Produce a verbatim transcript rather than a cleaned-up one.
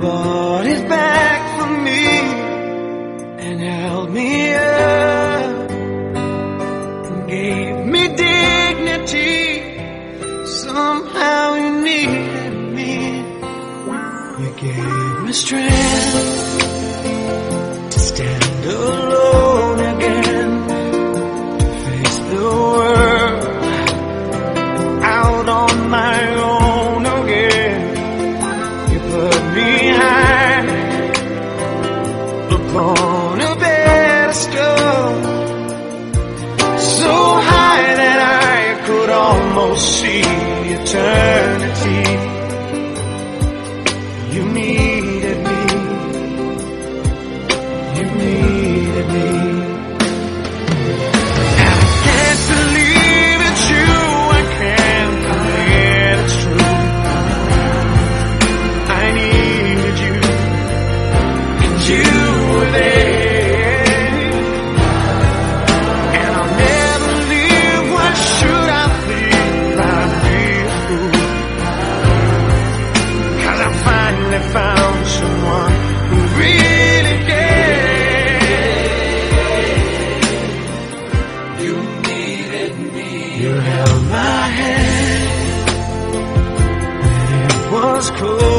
brought it back for me and held me up and gave me dignity. Somehow you needed me. You gave me strength to stand alone again, to face the world out on my own again. You put me high upon a pedestal, so high that I could almost see eternity. You needed me. You needed me. And I can't believe it's you. I can't believe it's true. I needed you, and you were there. And I'll never leave. Why should I leave? I'd be a fool. 'Cause I finally found someone who really cared. You needed me. You held my hand when it was cold.